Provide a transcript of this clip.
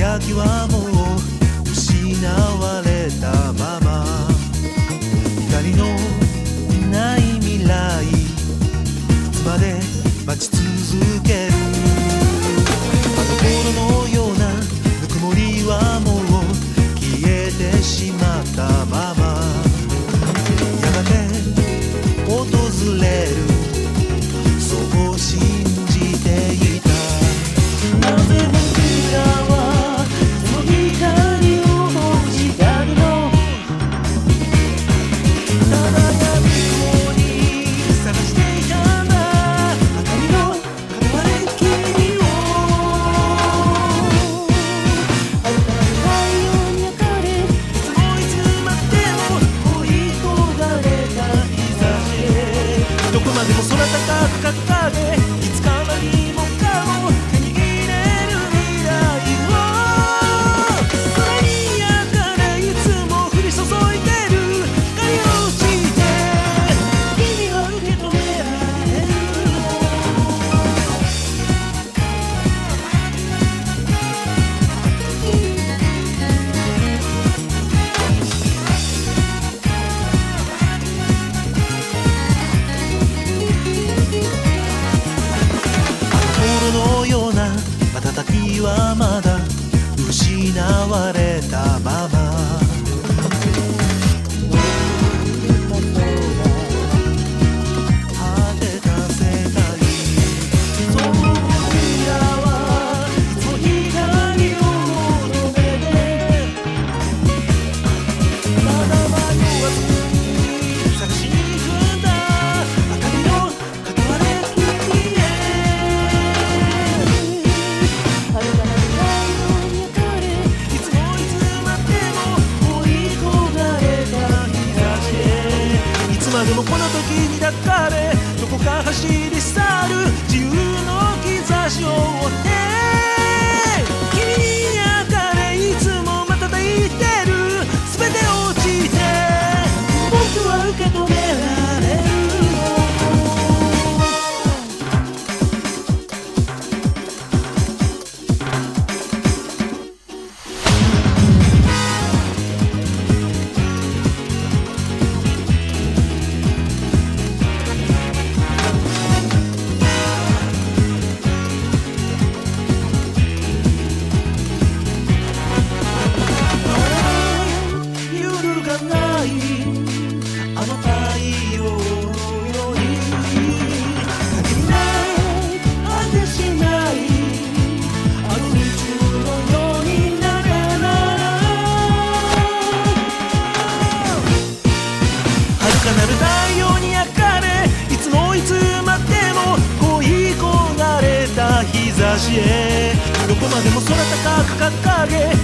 輝きはもう失われたまま、光のない未来いつまで待ち続ける。あの頃のようなぬくもりはもう消えてしまったまま、やがて訪れるそう信じていた。なぜ僕らはその光を欲したの。ただ闇雲に探していたんだ、明かりの片割れ君を。遥かな太陽に焼かれ、いつもいつまでも追い焦がれた日差し、どこまでも空高く掲げ、いつか何もかも手に入れる未来を。空に焼かれ、いつも降り注いでる光を落ちて、君は受け止められる。頃のような瞬きはまだ失われたまま、果てた世界、そう僕らはいつも光を求めて、まだ迷わずに探しに行くんだ、明かりの片割れ君へ。遥かな太陽に焼かれ、いつもいつまでも追い焦がれた日差しへ、いつまでもこの時に抱かれ、どこか走り去る自由の兆しを追って、君に焼かれ、いつもまた抱いてる、全て落ちて僕は受け止められる。揺るがないあの太陽のように、限りない果てしないあの宇宙のようになれなら、遥かなる太陽に焼かれ、いつもいつまでも恋焦がれた日差しへ、どこまでも空高く掲げ、